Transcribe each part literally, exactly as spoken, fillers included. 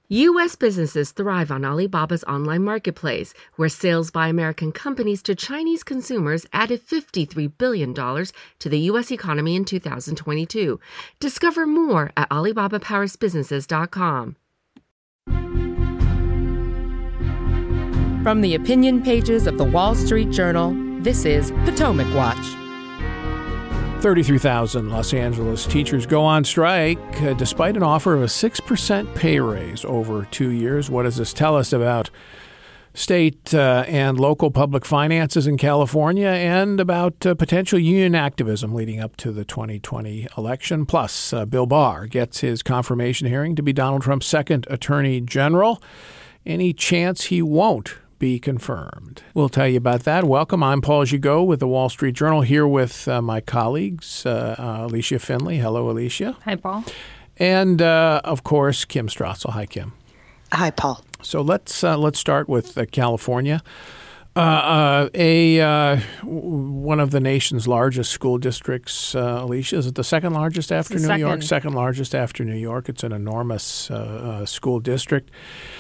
U S businesses thrive on Alibaba's online marketplace, where sales by American companies to Chinese consumers added fifty-three billion dollars to the U S economy in two thousand twenty-two. Discover more at alibaba powers businesses dot com. From the opinion pages of the Wall Street Journal, this is Potomac Watch. thirty-three thousand Los Angeles teachers go on strike uh, despite an offer of a six percent pay raise over two years. What does this tell us about state uh, and local public finances in California and about uh, potential union activism leading up to the twenty twenty election? Plus, uh, Bill Barr gets his confirmation hearing to be Donald Trump's second attorney general. Any chance he won't be confirmed? We'll tell you about that. Welcome. I'm Paul Gigot with the Wall Street Journal, here with uh, my colleagues, uh, uh, Alicia Finley. Hello, Alicia. Hi, Paul. And, uh, of course, Kim Strassel. Hi, Kim. Hi, Paul. So let's uh, let's start with uh, California. Uh, uh, a uh, one of the nation's largest school districts, uh, Alicia, is it the second largest after New second. York? Second largest after New York. It's an enormous uh, uh, school district.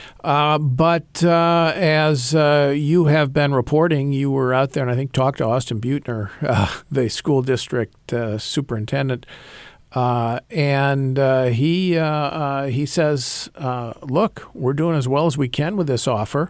Uh, but uh, as uh, you have been reporting, you were out there and I think talked to Austin Beutner, uh, the school district uh, superintendent, uh, and uh, he uh, uh, he says, uh, "Look, we're doing as well as we can with this offer,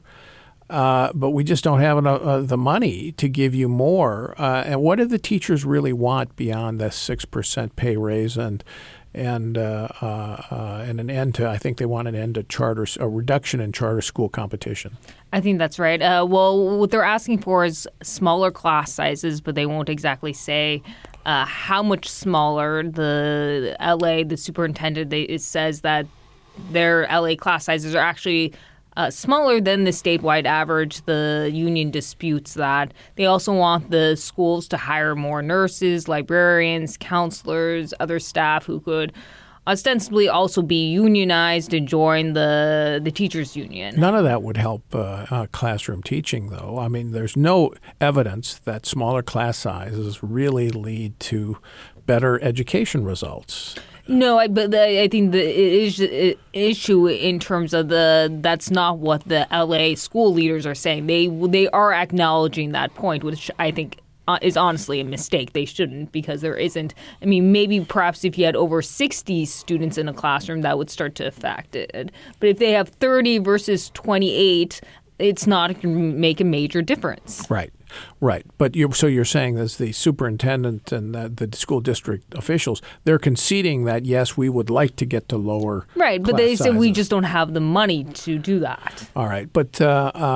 uh, but we just don't have enough, uh, the money to give you more." Uh, and what do the teachers really want beyond the six percent pay raise and? And uh, uh, uh, and an end to, I think they want an end to charter, a reduction in charter school competition. I think that's right. Uh, well, what they're asking for is smaller class sizes, but they won't exactly say uh, how much smaller. The L A, the superintendent, they, it says that their L A class sizes are actually Uh, smaller than the statewide average. The union disputes that. They also want the schools to hire more nurses, librarians, counselors, other staff who could ostensibly also be unionized and join the the teachers union. None of that would help uh, uh, classroom teaching, though. I mean, there's no evidence that smaller class sizes really lead to better education results. No, I, but the, I think the is, issue in terms of the that's not what the L A school leaders are saying. They they are acknowledging that point, which I think is honestly a mistake. They shouldn't, because there isn't. I mean, maybe perhaps if you had over sixty students in a classroom, that would start to affect it. But if they have thirty versus twenty-eight, it's not going to make a major difference. Right. Right. But you're, so you're saying as the superintendent and the, the school district officials, they're conceding that, yes, we would like to get to lower Right. But class they said sizes. we just don't have the money to do that. All right. But uh, uh,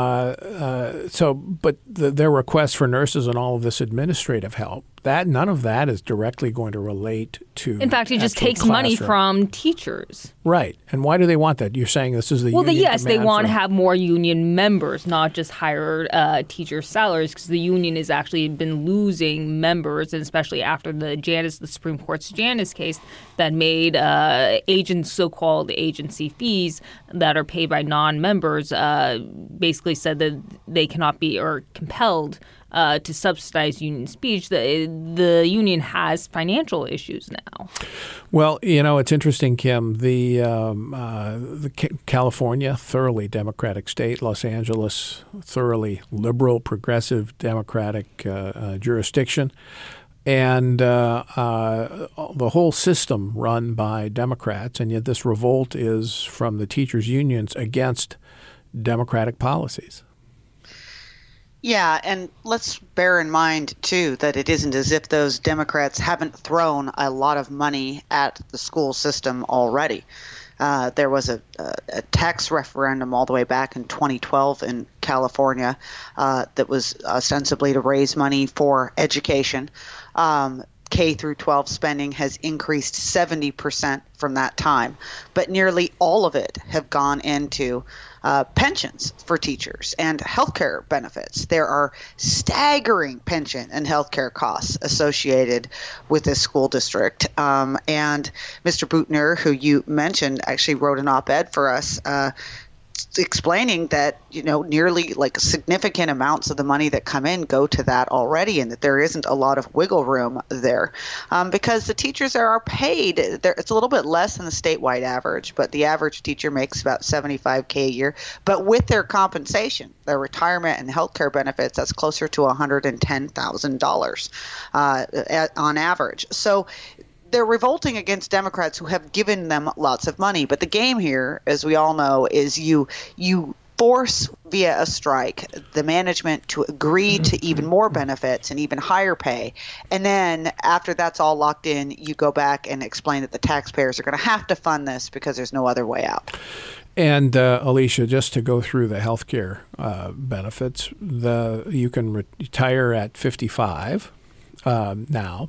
uh, so but the, their request for nurses and all of this administrative help, that none of that is directly going to relate to. In fact, it just takes classroom. money from teachers. Right. And why do they want that? You're saying this is the well, union the, yes, they want for... to have more union members, not just higher uh, teacher salaries, because the union has actually been losing members, and especially after the Janus, the Supreme Court's Janus case that made uh, agents, so-called agency fees that are paid by non-members, uh, basically said that they cannot be or compelled Uh, to subsidize union speech. The, the union has financial issues now. Well, you know, it's interesting, Kim. The, um, uh, the C- California, thoroughly Democratic state. Los Angeles, thoroughly liberal, progressive, Democratic uh, uh, jurisdiction. And uh, uh, the whole system run by Democrats. And yet this revolt is from the teachers' unions against Democratic policies. Yeah, and let's bear in mind, too, that it isn't as if those Democrats haven't thrown a lot of money at the school system already. Uh, there was a, a, a tax referendum all the way back in twenty twelve in California uh, that was ostensibly to raise money for education. Um, K through twelve spending has increased seventy percent from that time, but nearly all of it have gone into uh, pensions for teachers and healthcare benefits. There are staggering pension and healthcare costs associated with this school district. Um, and Mister Beutner, who you mentioned, actually wrote an op-ed for us uh, explaining that, you know, nearly like significant amounts of the money that come in go to that already, and that there isn't a lot of wiggle room there, um, because the teachers there are paid. It's a little bit less than the statewide average, but the average teacher makes about seventy-five thousand dollars a year. But with their compensation, their retirement and health care benefits, that's closer to one hundred ten thousand dollars uh, at, on average. So they're revolting against Democrats who have given them lots of money. But the game here, as we all know, is you you force via a strike the management to agree to even more benefits and even higher pay. And then after that's all locked in, you go back and explain that the taxpayers are going to have to fund this because there's no other way out. And uh, Alicia, just to go through the health care uh, benefits, the you can retire at fifty-five um, now.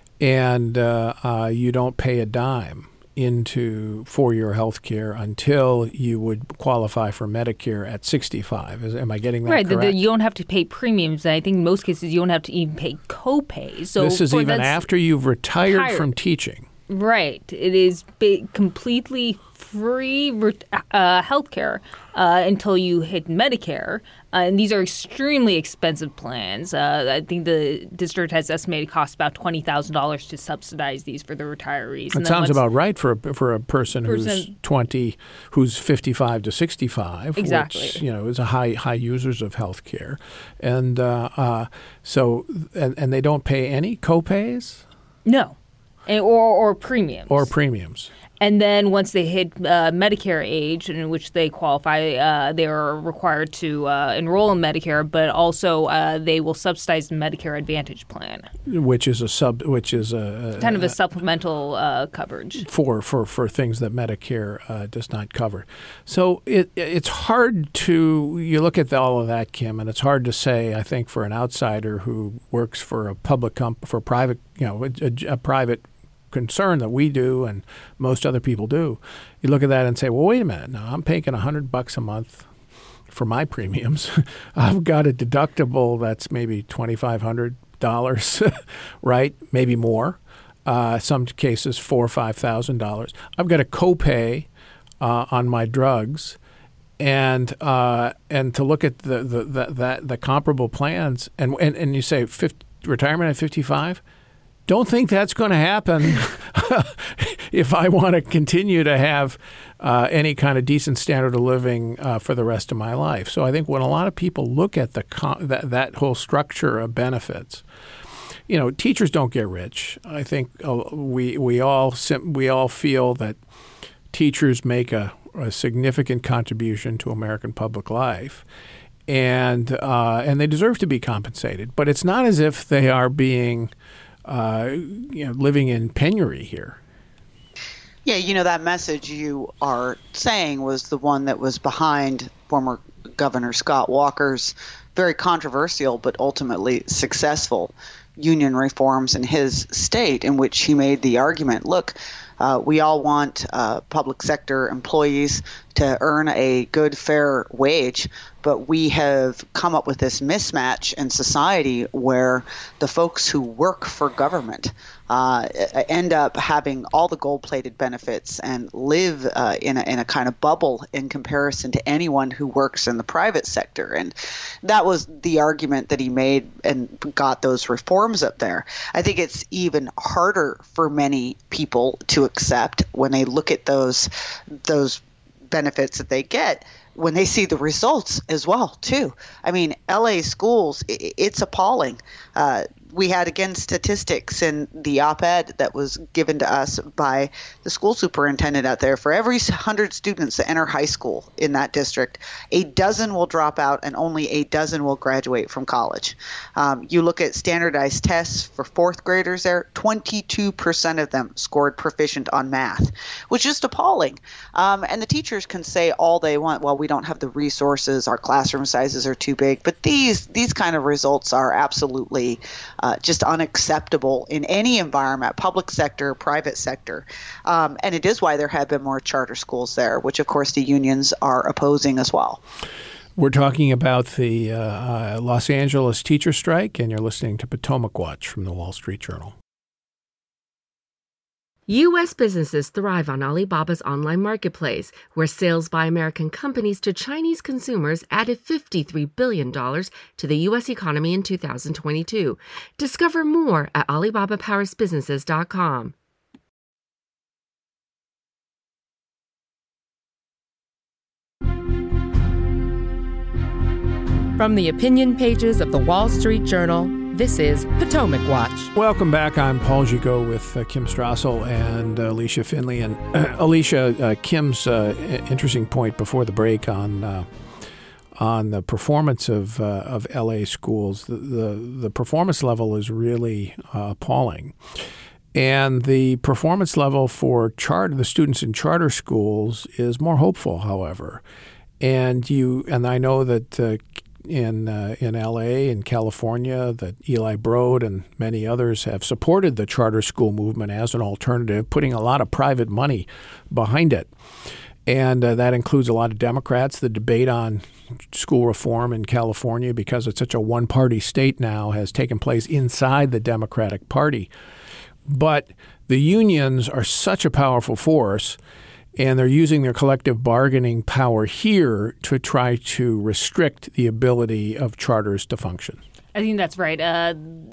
And uh, uh, you don't pay a dime into for your health care until you would qualify for Medicare at sixty-five. Is, am I getting that right, correct? Right. You don't have to pay premiums. And I think in most cases you don't have to even pay co-pays. So this is for, even after you've retired retired. from teaching. Right. It is ba- completely free uh, health care uh, until you hit Medicare. Uh, and these are extremely expensive plans. Uh, I think the district has estimated costs about twenty thousand dollars to subsidize these for the retirees. That sounds about right for a, for a person, person who's twenty, who's fifty-five to sixty-five. Exactly. Which, you know, is a high high users of health care. And uh, uh, so, and, and they don't pay any co-pays? No. And, or, or premiums. Or premiums. And then once they hit uh, Medicare age, in which they qualify, uh, they are required to uh, enroll in Medicare, but also uh, they will subsidize the Medicare Advantage plan, which is a sub, which is a, a kind of a supplemental uh, coverage for, for, for things that Medicare uh, does not cover. So it it's hard to you look at all of that, Kim, and it's hard to say. I think for an outsider who works for a public comp for private, you know, a, a private concern that we do and most other people do, you look at that and say, well, wait a minute. Now I'm paying a hundred bucks a month for my premiums. I've got a deductible that's maybe twenty-five hundred dollars, right? Maybe more. Uh, some cases four or five thousand dollars. I've got a copay uh, on my drugs, and uh, and to look at the the the, the, the comparable plans, and and, and you say fifty, retirement at fifty-five. Don't think that's going to happen if I want to continue to have uh, any kind of decent standard of living uh, for the rest of my life. So I think when a lot of people look at the con- that, that whole structure of benefits, you know, teachers don't get rich. I think uh, we we all sim- we all feel that teachers make a, a significant contribution to American public life. And uh, and they deserve to be compensated. But it's not as if they are being Uh, you know, living in penury here. Yeah, you know, that message you are saying was the one that was behind former Governor Scott Walker's very controversial but ultimately successful union reforms in his state, in which he made the argument, look, uh, we all want uh, public sector employees to earn a good, fair wage, but we have come up with this mismatch in society where the folks who work for government uh, end up having all the gold-plated benefits and live uh, in, a, in a kind of bubble in comparison to anyone who works in the private sector. And that was the argument that he made and got those reforms up there. I think it's even harder for many people to accept when they look at those those benefits that they get when they see the results as well, too. I mean, L A schools, it's appalling. Uh, we had, again, statistics in the op-ed that was given to us by the school superintendent out there. For every one hundred students that enter high school in that district, a dozen will drop out and only a dozen will graduate from college. Um, you look at standardized tests for fourth graders there, twenty-two percent of them scored proficient on math, which is just appalling. Um, and the teachers can say all they want, well, we don't have the resources, our classroom sizes are too big. But these, these kind of results are absolutely Uh, just unacceptable in any environment, public sector, private sector. Um, and it is why there have been more charter schools there, which, of course, the unions are opposing as well. We're talking about the uh, uh, Los Angeles teacher strike, and you're listening to Potomac Watch from the Wall Street Journal. U S businesses thrive on Alibaba's online marketplace, where sales by American companies to Chinese consumers added fifty-three billion dollars to the U S economy in two thousand twenty-two. Discover more at alibaba powers businesses dot com. From the opinion pages of the Wall Street Journal, this is Potomac Watch. Welcome back. I'm Paul Gigot with uh, Kim Strassel and uh, Alicia Finley. And uh, Alicia, uh, Kim's uh, interesting point before the break on uh, on the performance of uh, of L A schools. The, the the performance level is really uh, appalling, and the performance level for charter the students in charter schools is more hopeful. However, and you and I know that. Uh, In uh, in L A and California, that Eli Broad and many others have supported the charter school movement as an alternative, putting a lot of private money behind it. And uh, that includes a lot of Democrats. The debate on school reform in California, because it's such a one-party state now, has taken place inside the Democratic Party. But the unions are such a powerful force, and they're using their collective bargaining power here to try to restrict the ability of charters to function. I think that's right. Uh,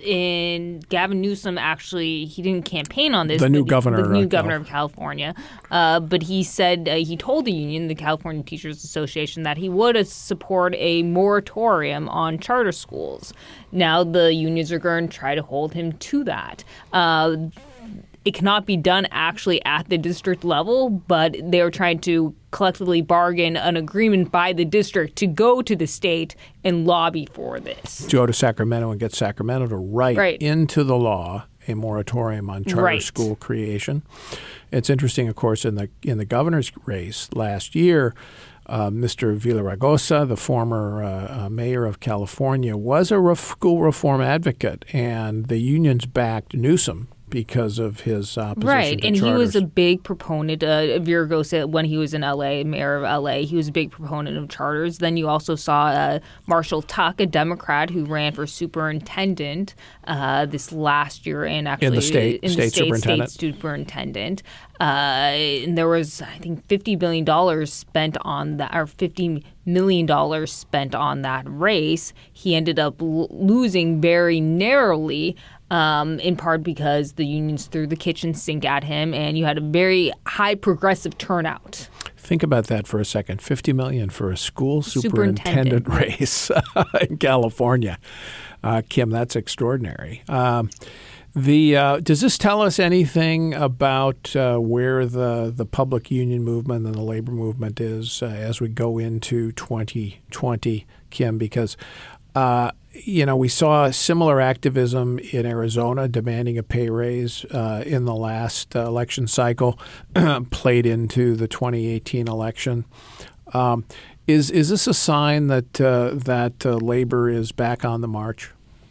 in Gavin Newsom, actually, he didn't campaign on this. The new governor. The new of governor of California. Uh, but he said, uh, he told the union, the California Teachers Association, that he would uh, support a moratorium on charter schools. Now the unions are going to try to hold him to that. Uh, It cannot be done actually at the district level, but they are trying to collectively bargain an agreement by the district to go to the state and lobby for this. To go to Sacramento and get Sacramento to write right. into the law a moratorium on charter right. school creation. It's interesting, of course, in the in the governor's race last year, uh, Mister Villaraigosa, the former uh, uh, mayor of California, was a ref- school reform advocate, and the unions backed Newsom because of his opposition right. to and charters. He was a big proponent uh, of Villaraigosa when he was in L A, mayor of L A. He was a big proponent of charters. Then you also saw uh, Marshall Tuck, a Democrat who ran for superintendent uh, this last year, and actually in the state, in state the state, superintendent. State superintendent. Uh, and there was, I think, fifty billion dollars spent on that, or fifty million dollars spent on that race. He ended up l- losing very narrowly. Um, in part because the unions threw the kitchen sink at him, and you had a very high progressive turnout. Think about that for a second. fifty million dollars for a school superintendent, superintendent. race in California. Uh, Kim, that's extraordinary. Um, the uh, does this tell us anything about uh, where the, the public union movement and the labor movement is uh, as we go into twenty twenty, Kim? Because uh, you know, we saw similar activism in Arizona demanding a pay raise uh, in the last uh, election cycle, played into the twenty eighteen election. Um, is is this a sign that uh, that uh, labor is back on the march?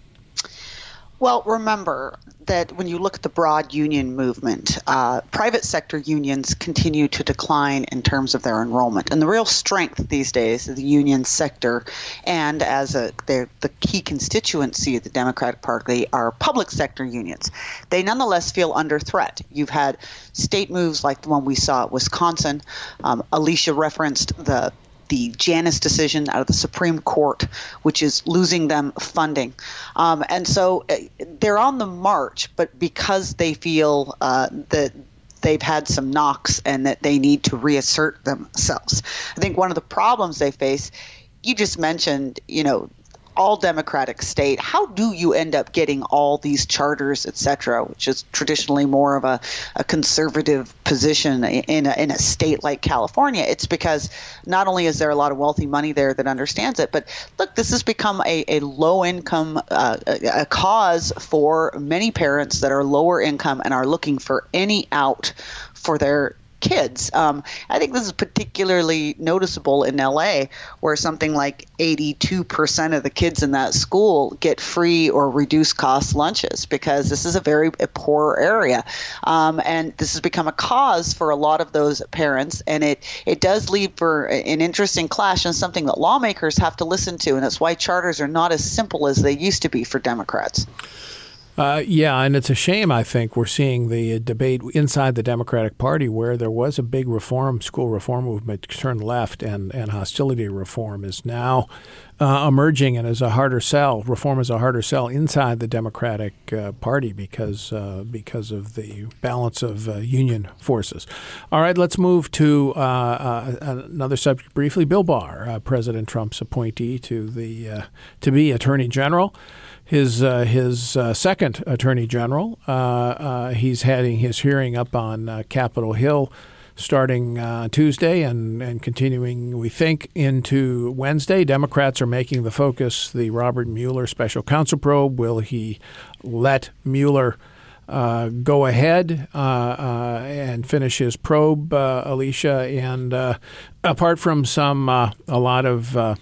Well, remember that when you look at the broad union movement, uh, private sector unions continue to decline in terms of their enrollment. And the real strength these days of the union sector, and as a they're the key constituency of the Democratic Party, are public sector unions. They nonetheless feel under threat. You've had state moves like the one we saw at Wisconsin. Um, Alicia referenced the the Janus decision out of the Supreme Court, which is losing them funding. Um, and so uh, they're on the march, but because they feel uh, that they've had some knocks and that they need to reassert themselves. I think one of the problems they face, you just mentioned, you know, all Democratic state, how do you end up getting all these charters, et cetera, which is traditionally more of a, a conservative position in a, in a state like California? It's because not only is there a lot of wealthy money there that understands it, but look, this has become a, a low-income uh, a, a cause for many parents that are lower income and are looking for any out for their kids. Um, I think this is particularly noticeable in L A, where something like eighty-two percent of the kids in that school get free or reduced cost lunches, because this is a very a poor area. Um, and this has become a cause for a lot of those parents. And it, it does lead for an interesting clash and something that lawmakers have to listen to. And that's why charters are not as simple as they used to be for Democrats. Uh, yeah, and it's a shame, I think, we're seeing the debate inside the Democratic Party where there was a big reform, school reform movement turn left, and, and hostility reform is now uh, emerging and is a harder sell. Reform is a harder sell inside the Democratic uh, Party because uh, because of the balance of uh, union forces. All right, let's move to uh, uh, another subject briefly. Bill Barr, uh, President Trump's appointee to the uh, to be Attorney General. His uh, his uh, second attorney general. Uh, uh, he's having his hearing up on uh, Capitol Hill starting uh, Tuesday and, and continuing, we think, into Wednesday. Democrats are making the focus the Robert Mueller special counsel probe. Will he let Mueller uh, go ahead uh, uh, and finish his probe, uh, Alicia? And uh, apart from some uh, a lot of uh,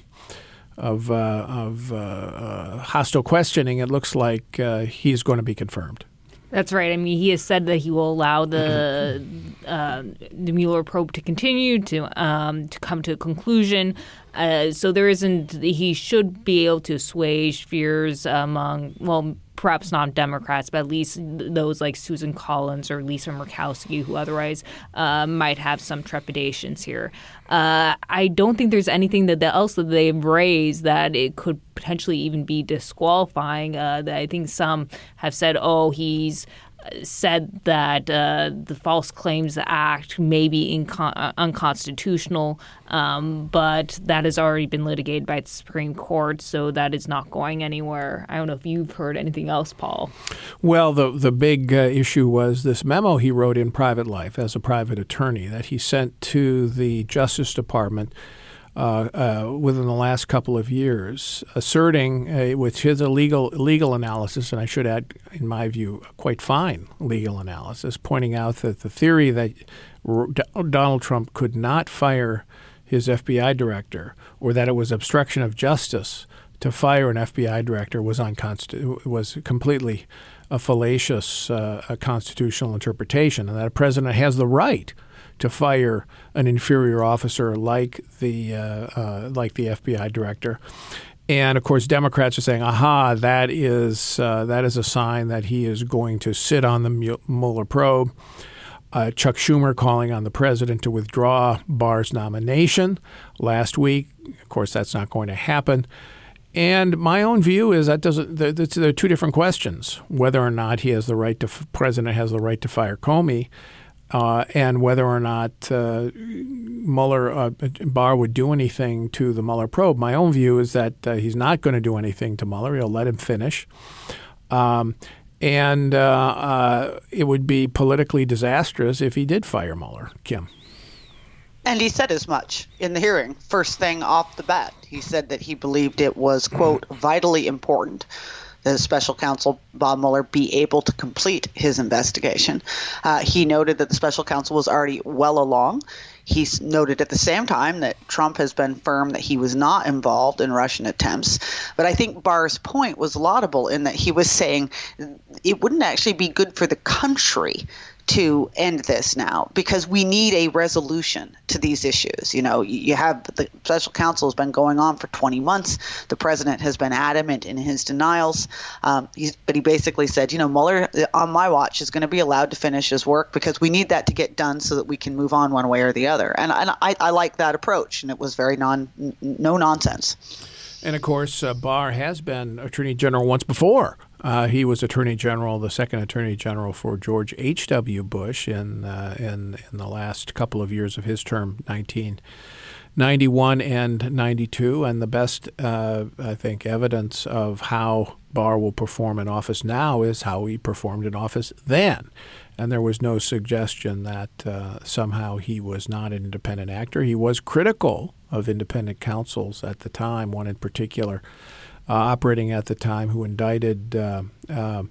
of, uh, of uh, uh, hostile questioning, it looks like uh, he's going to be confirmed. That's right. I mean, he has said that he will allow the uh, the Mueller probe to continue to um, to come to a conclusion. Uh, so there isn't. He should be able to assuage fears among, well, perhaps not Democrats, but at least those like Susan Collins or Lisa Murkowski, who otherwise uh, might have some trepidations here. Uh, I don't think there's anything that else that they've raised that it could potentially even be disqualifying. Uh, that I think some have said, oh, he's said that uh, the False Claims Act may be incon- uh, unconstitutional, um, but that has already been litigated by the Supreme Court, so that is not going anywhere. I don't know if you've heard anything else, Paul. Well, the the big uh, issue was this memo he wrote in private life as a private attorney that he sent to the Justice Department Uh, uh, within the last couple of years, asserting, uh, with his legal legal analysis, and I should add, in my view, quite fine legal analysis, pointing out that the theory that R- Donald Trump could not fire his F B I director, or that it was obstruction of justice to fire an F B I director, was unconstitu- was completely a fallacious uh, a constitutional interpretation, and that a president has the right to fire an inferior officer like the uh, uh, like the F B I director. And of course, Democrats are saying, "Aha, that is uh, that is a sign that he is going to sit on the Mueller probe." Uh, Chuck Schumer calling on the president to withdraw Barr's nomination last week. Of course, that's not going to happen. And my own view is that doesn't. There, there are two different questions: whether or not he has the right to, president has the right to fire Comey. Uh, and whether or not uh, Mueller, uh, Barr would do anything to the Mueller probe. My own view is that uh, he's not going to do anything to Mueller. He'll let him finish. Um, and uh, uh, it would be politically disastrous if he did fire Mueller. Kim. And he said as much in the hearing. First thing off the bat, he said that he believed it was, quote, vitally important that special counsel Bob Mueller be able to complete his investigation. Uh, he noted that the special counsel was already well along. He noted at the same time that Trump has been firm that he was not involved in Russian attempts. But I think Barr's point was laudable in that he was saying it wouldn't actually be good for the country to end this now, because we need a resolution to these issues. You know, you have the special counsel has been going on for twenty months. The president has been adamant in his denials. Um, he's, but he basically said, you know, Mueller on my watch is going to be allowed to finish his work because we need that to get done so that we can move on one way or the other. And, and I, I like that approach. And it was very non, no nonsense. And of course, uh, Barr has been Attorney General once before. Uh, he was Attorney General, the second Attorney General for George H W. Bush in, uh, in in the last couple of years of his term, nineteen ninety-one and ninety-two. And the best, uh, I think, evidence of how Barr will perform in office now is how he performed in office then. And there was no suggestion that uh, somehow he was not an independent actor. He was critical of independent counsels at the time, one in particular uh, operating at the time who indicted uh, uh,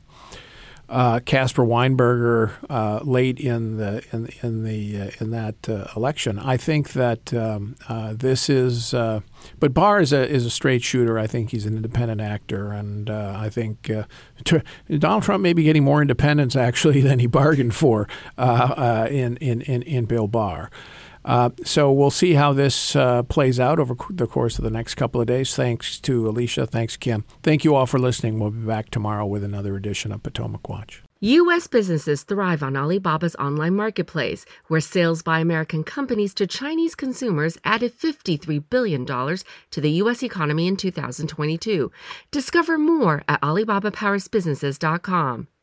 uh, Caspar Weinberger uh, late in the in in the uh, in that uh, election. I think that um, uh, this is, uh, but Barr is a is a straight shooter. I think he's an independent actor, and uh, I think uh, to, Donald Trump may be getting more independence actually than he bargained for uh, uh, in, in in in Bill Barr. Uh, so we'll see how this uh, plays out over the course of the next couple of days. Thanks to Alicia. Thanks, Kim. Thank you all for listening. We'll be back tomorrow with another edition of Potomac Watch. U S businesses thrive on Alibaba's online marketplace, where sales by American companies to Chinese consumers added fifty-three billion dollars to the U S economy in two thousand twenty-two. Discover more at alibaba powers businesses dot com.